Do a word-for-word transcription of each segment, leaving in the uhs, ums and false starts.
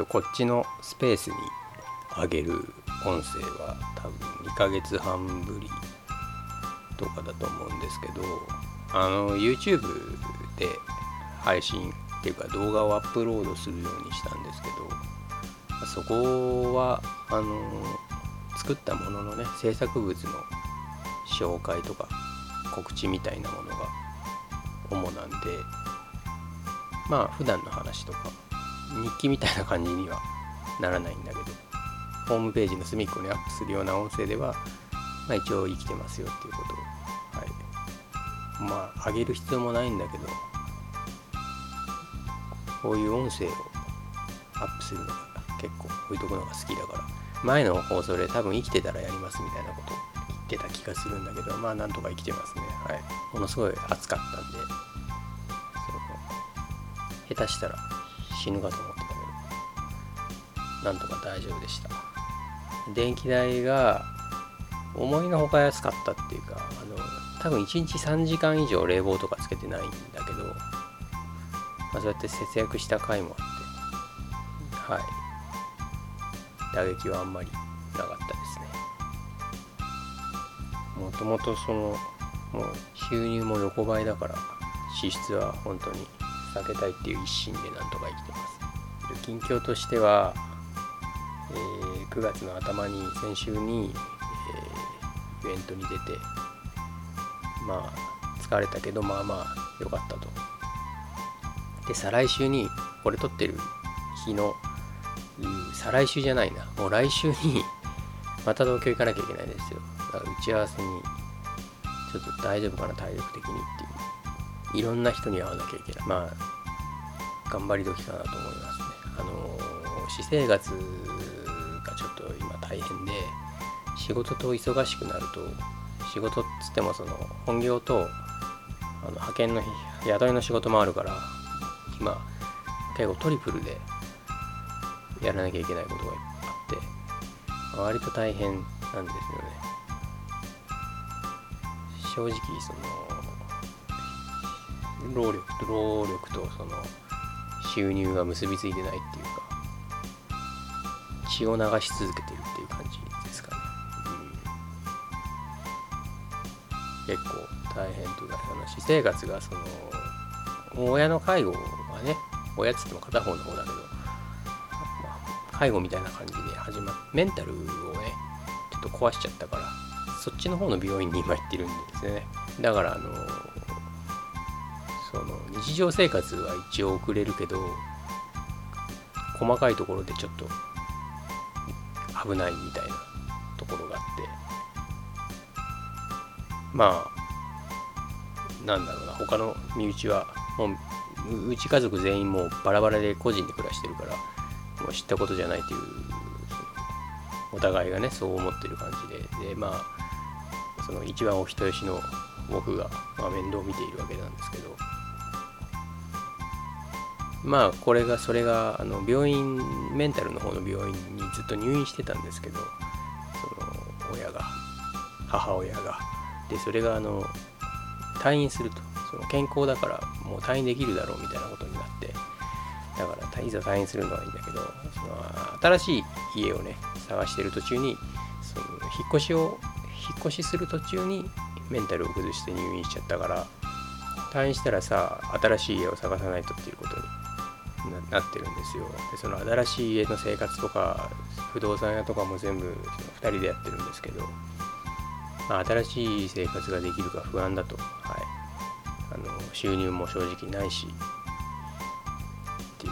とこっちのスペースに上げる音声は多分にかげつはんぶりとかだと思うんですけど、あの YouTube で配信っていうか動画をアップロードするようにしたんですけど、そこはあの作ったもののね、制作物の紹介とか告知みたいなものが主なんで、まあ普段の話とか日記みたいな感じにはならないんだけど、ホームページの隅っこにアップするような音声では、まあ、一応生きてますよっていうことを、はい、まあ上げる必要もないんだけど、こういう音声をアップするのが結構こういうところが好きだから、前の放送で多分生きてたらやりますみたいなことを言ってた気がするんだけど、まあなんとか生きてますね。はい、ものすごい暑かったんで、その下手したら死ぬかと思ってたけど、なんとか大丈夫でした。電気代が思いのほか安かったっていうか、あの多分いちにちさんじかん以上冷房とかつけてないんだけど、まあ、そうやって節約した回もあって、はい、打撃はあんまりなかったですね。もともとそのもう収入も横ばいだから、支出は本当に避けたいっていう一心でなんとか生きてます。近況としては、えー、くがつの頭に先週に、えー、イベントに出て、まあ疲れたけどまあまあ良かったと。で再来週に、これ撮ってる日の再来週じゃないな、もう来週にまた東京行かなきゃいけないんですよ。だから打ち合わせにちょっと大丈夫かな、体力的にっていう、いろんな人に会わなきゃいけない。まあ頑張り時かなと思いますね。あのー、私生活がちょっと今大変で、仕事と忙しくなると、仕事っつってもその本業とあの派遣の雇いの仕事もあるから、今結構トリプルでやらなきゃいけないことがあって、割と大変なんですよね。正直その労力と労力とその収入が結びついてないっていうか、血を流し続けてるっていう感じですかね。うん、結構大変というか、その私生活がその親の介護がね、親っつっても片方の方だけど、介護みたいな感じで始まっメンタルをねちょっと壊しちゃったから、そっちの方の病院に今行ってるんですよね。だからあのその日常生活は一応送れるけど、細かいところでちょっと危ないみたいなところがあって、まあなんだろうな、他の身内はもううち家族全員もうバラバラで個人で暮らしてるから、もう知ったことじゃないという、お互いがねそう思ってる感じで、でまあその一番お人よしの僕が、まあ、面倒を見ているわけなんですけど、まあこれがそれがあの病院、メンタルの方の病院にずっと入院してたんですけど、その親が母親がで、それがあの退院すると、その健康だからもう退院できるだろうみたいなことになって、だからいざ退院するのはいいんだけど、その新しい家をね探してる途中に、その引っ越しを引っ越しする途中にメンタルを崩して入院しちゃったから、退院したらさ新しい家を探さないとっていうことに な, なってるんですよ。でその新しい家の生活とか不動産屋とかも全部そのふたりでやってるんですけど、まあ、新しい生活ができるか不安だと、はい、あの収入も正直ないしっていう、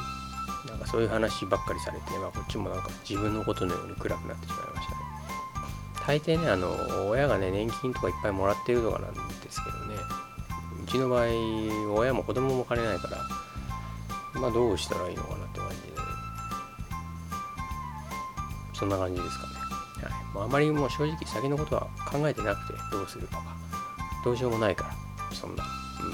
なんかそういう話ばっかりされて、まあ、こっちもなんか自分のことのように暗くなってしまいましたね。大抵ね、あの親がね年金とかいっぱいもらってるとかなんですけどね、うちの場合親も子供も金ないから、まあどうしたらいいのかなって感じで、ね、そんな感じですかね。はい、もうあまりもう正直先のことは考えてなくて、どうするとかどうしようもないから、そんな、うんま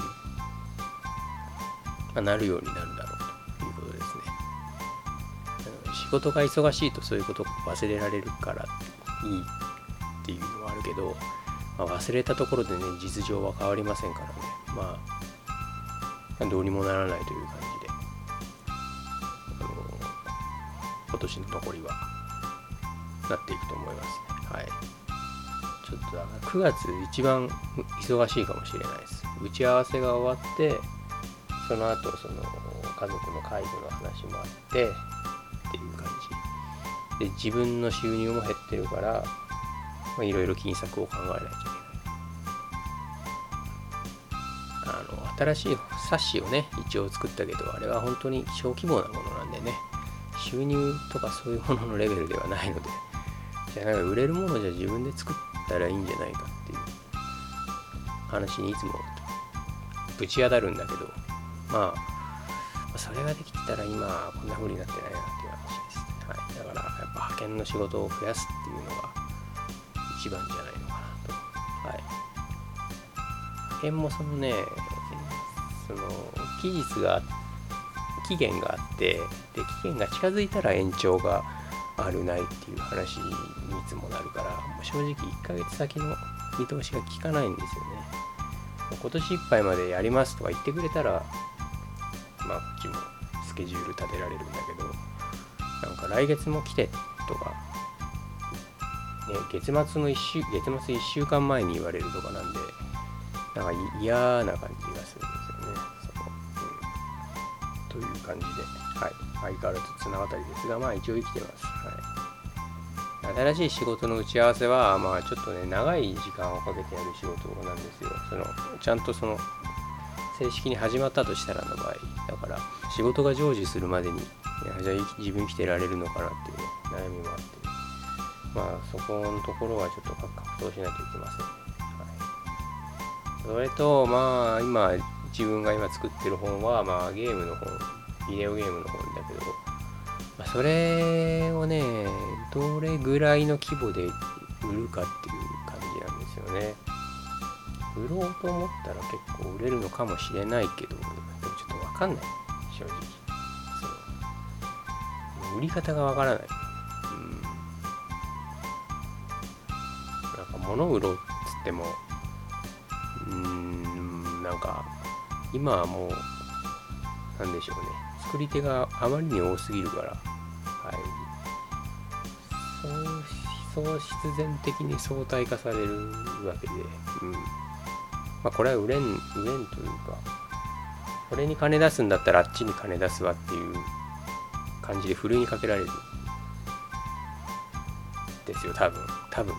あ、なるようになるだろうということですね。あの仕事が忙しいとそういうことを忘れられるからいいっていうのはあるけど、まあ、忘れたところでね実情は変わりませんからね、まあどうにもならないという感じで、あの今年の残りはなっていくと思いますね。はい。ちょっとだからくがつ一番忙しいかもしれないです。打ち合わせが終わって、その後その家族の介護の話もあってっていう感じで、自分の収入も減ってるからいろいろ金策を考えないといけない。あの新しい冊子をね一応作ったけど、あれは本当に小規模なものなんでね、収入とかそういうもののレベルではないので、じゃあなんか売れるものじゃ自分で作ったらいいんじゃないかっていう話にいつもぶち当たるんだけど、まあそれができてたら今こんな風になってないなっていう話です。はい、だからやっぱ派遣の仕事を増やすっていうのが一番じゃないのかなと。はい、派遣もそのね、その期日が期限があって、で期限が近づいたら延長があるないっていう話にいつもなるから、もう正直いっかげつ先の見通しが効かないんですよね。今年いっぱいまでやりますとか言ってくれたら、まあこっちもスケジュール立てられるんだけど、なんか来月も来てとか、ね、月末の一週月末いっしゅうかんまえに言われるとかなんで、なんか嫌な感じがするんですよね。その、うん、という感じで、はい、相変わらず綱渡りですが、まあ一応生きてます。はい、新しい仕事の打ち合わせは、まあちょっとね、長い時間をかけてやる仕事なんですよ。そのちゃんとその正式に始まったとしたらの場合、だから仕事が成就するまでに、いやじゃあ自分生きてられるのかなっていう、ね、悩みもあって、ね、まあそこのところはちょっと格闘しないといけません。はい、それとまあ今自分が今作ってる本は、まあゲームの本、ビデオゲームの本だけど、まあ、それをね、どれぐらいの規模で売るかっていう感じなんですよね。売ろうと思ったら結構売れるのかもしれないけど、でもちょっとわかんない、正直。その売り方がわからない。うん。なんか物を売ろうっつっても、うーん、なんか今はもうなんでしょうね。作り手があまりに多すぎるから、はい。そう、そう必然的に相対化されるわけで、うん。まあこれは売れん、売れんというか、これに金出すんだったらあっちに金出すわっていう感じでふるいにかけられるですよ、多分、多分ね。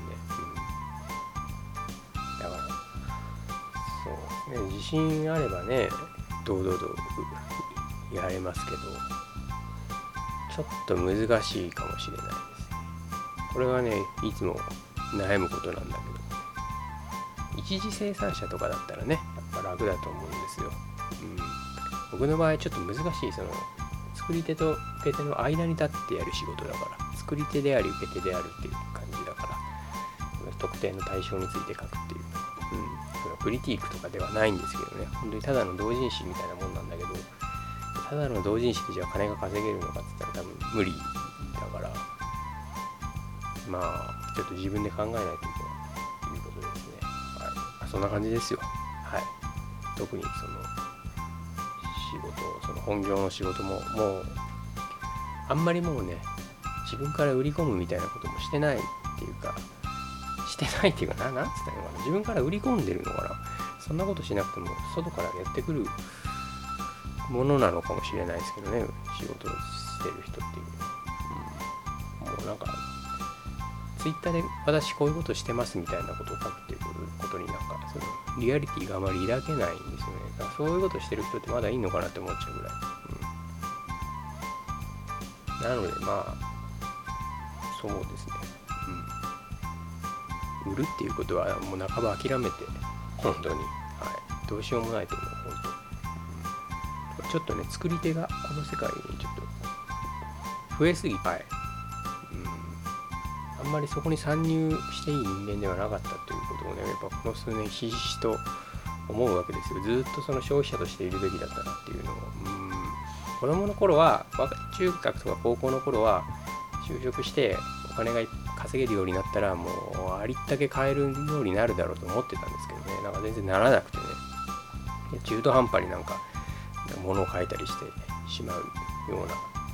うん、だから、そうですね、自信あればね、堂々とやれますけど、ちょっと難しいかもしれないですね。これはね、いつも悩むことなんだけど、一次生産者とかだったらね、やっぱ楽だと思うんですよ。うん、僕の場合ちょっと難しい、その作り手と受け手の間に立ってやる仕事だから、作り手であり受け手であるっていう感じだから、特定の対象について書くっていう、うん、そのクリティークとかではないんですけどね、本当にただの同人誌みたいなもんなんだけど、ただの同人誌でじゃあ金が稼げるのかって言ったら多分無理だから、まあちょっと自分で考えないといけないということですね。はい、そんな感じですよ。はい。特にその仕事、その本業の仕事ももうあんまりもうね、自分から売り込むみたいなこともしてないっていうか、してないっていうかな、なんつったのかな、自分から売り込んでるのかな。そんなことしなくても外からやってくるものなのかもしれないですけどね、仕事をしてる人っていうのは、うん、もうなんかツイッターで私こういうことしてますみたいなことを書くっていうことになんかそのリアリティがあまり抱けないんですよね。だからそういうことしてる人ってまだいいのかなって思っちゃうぐらい、うん、なのでまあそうですね、うん、売るっていうことはもう半ば諦めて本当に、はい、どうしようもないと思う、本当。ちょっとね、作り手がこの世界にちょっと増えすぎ、はい、うん、あんまりそこに参入していい人間ではなかったということをね、やっぱこの数年ひしひしと思うわけですよ。ずっとその消費者としているべきだったなっていうのを、うん、子供の頃は、中学とか高校の頃は就職してお金が稼げるようになったらもうありったけ買えるようになるだろうと思ってたんですけどね、なんか全然ならなくてね、中途半端になんか物を変えたりしてしまうような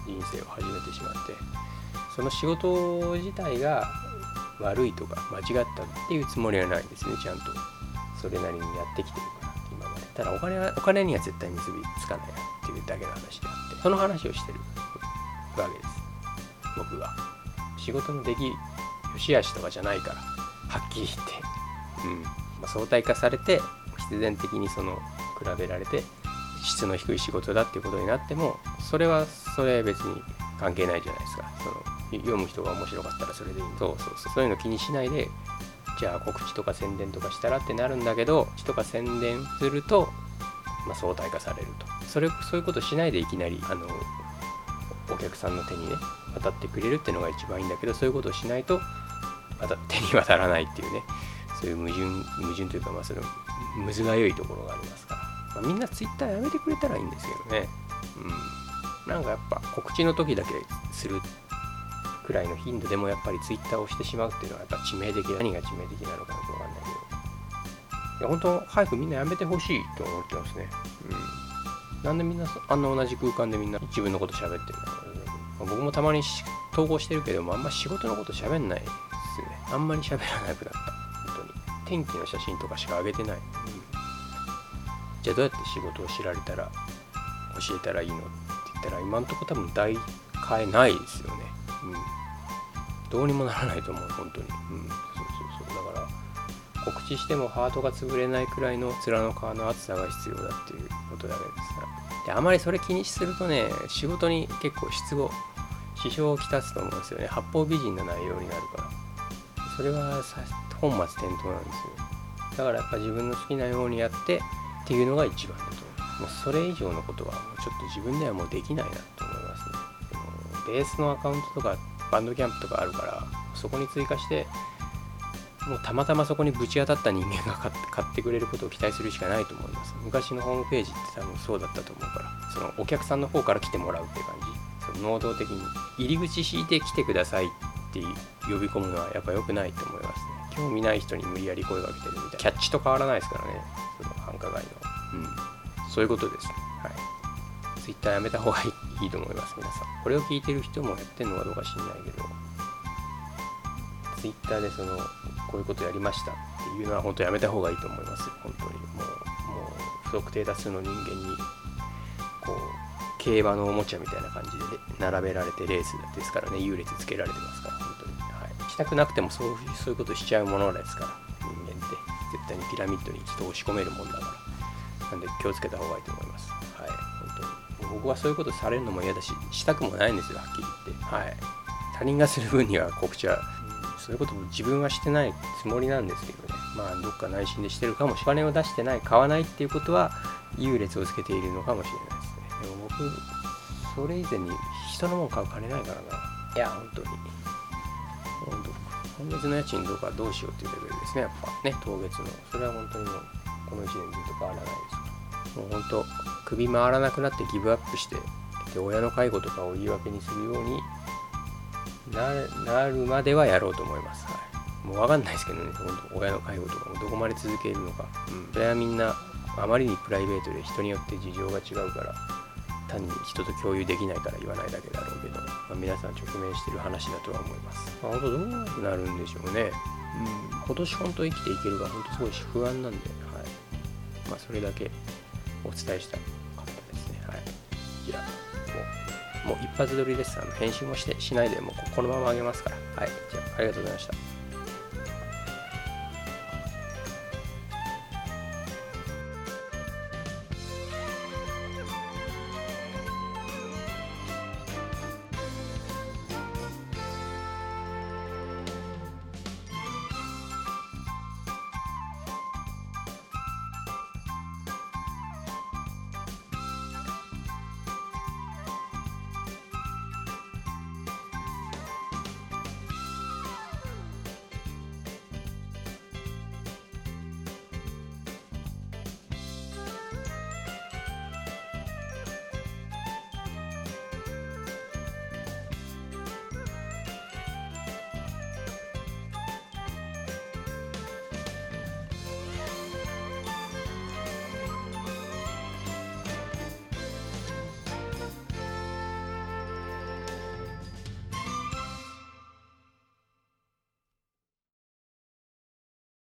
人生を始めてしまって、その仕事自体が悪いとか間違ったっていうつもりはないんですね。ちゃんとそれなりにやってきてるから今まで。ただお金はお金には絶対結びつかないなっていうだけの話であって、その話をしてるわけです。僕が仕事の出来良し悪しとかじゃないから、はっきり言って、うんまあ、相対化されて必然的にその比べられて質の低い仕事だっていうことになっても、それはそれ別に関係ないじゃないですか。その読む人が面白かったらそれでいい。そうそうそう、そういうの気にしないで、じゃあ告知とか宣伝とかしたらってなるんだけど、告知とか宣伝すると、まあ、相対化されると。それそういうことしないでいきなりあのお客さんの手にね渡ってくれるっていうのが一番いいんだけど、そういうことをしないとまた手に渡らないっていうね、そういう矛盾矛盾というか、まあそのむずがゆいところがありますから、まあ、みんなツイッターやめてくれたらいいんですけどね。うん、なんかやっぱ告知の時だけするくらいの頻度でもやっぱりツイッターをしてしまうっていうのはやっぱ致命的な、何が致命的なのかよくわかんないけど、いや本当早くみんなやめてほしいと思ってますね。うん、なんでみんなあんな同じ空間でみんな自分のこと喋ってるのか、まあ、僕もたまに投稿してるけども、あんま仕事のこと喋んないですね。あんまり喋らなくなった。本当に天気の写真とかしか上げてない。うん、じゃあどうやって仕事を知られたら教えたらいいのって言ったら、今んとこ多分代替えないですよね。うん、どうにもならないと思う本当に。うん、そうそうそう。だから告知してもハートが潰れないくらいの面の皮の厚さが必要だっていうことだけですから。であまりそれ気にするとね、仕事に結構失語支障をきたすと思うんですよね。八方美人な内容になるから、それはさ本末転倒なんですよ。だからやっぱ自分の好きなようにやってっていうのが一番だと思う。もうそれ以上のことはもうちょっと自分ではもうできないなと思いますね。ベースのアカウントとかバンドキャンプとかあるから、そこに追加してもうたまたまそこにぶち当たった人間が買って、買ってくれることを期待するしかないと思います。昔のホームページって多分そうだったと思うから、そのお客さんの方から来てもらうって感じ、その能動的に入り口引いて来てくださいって呼び込むのはやっぱ良くないと思いますね。興味ない人に無理やり声がけてるみたいな、キャッチと変わらないですからね、その繁華街の、うん、そういうことです。はい、ツイッターやめた方がいいいいと思います。皆さんこれを聞いてる人もやってんのかどうか知んないけど、ツイッターでそのこういうことやりましたっていうのは本当やめた方がいいと思います。本当にもう、もう不特定多数の人間にこう競馬のおもちゃみたいな感じで並べられてレースですからね、優劣つけられてますから本当に、はい、したくなくてもそういうそういうことしちゃうものですから、人間って絶対にピラミッドに人を押し込めるもんだから、なんで気をつけた方がいいと思います。はい、本当に僕はそういうことされるのも嫌だし、したくもないんですよ、はっきり言って。はい、他人がする分には告知は、うん、そういうことも自分はしてないつもりなんですけどね。まあどっか内心でしてるかもしれない。お金を出してない、買わないっていうことは優劣をつけているのかもしれないですね。でも僕それ以前に人のもの買う金ないからな。いや本当に本当今月の家賃とかどうしようっていうレベルですね。やっぱね、当月のそれは本当にもうこのいちねんずっと変わらないですから、もう本当首回らなくなってギブアップして、で親の介護とかを言い訳にするように な, なるまではやろうと思います。はい、もう分かんないですけどね、本当親の介護とかもどこまで続けるのか、うん、それはみんなあまりにプライベートで人によって事情が違うから、単に人と共有できないから言わないだけだろうけど、まあ、皆さん直面してる話だとは思います。まあ、本当どうなるんでしょうね。うん、今年本当生きていけるか本当すごい不安なんで、はい、まあ、それだけお伝えしたかったですね。はい、じゃあもうもう一発撮りです。あの編集もしてしないでもうこのまま上げますから。はい、じゃあありがとうございました。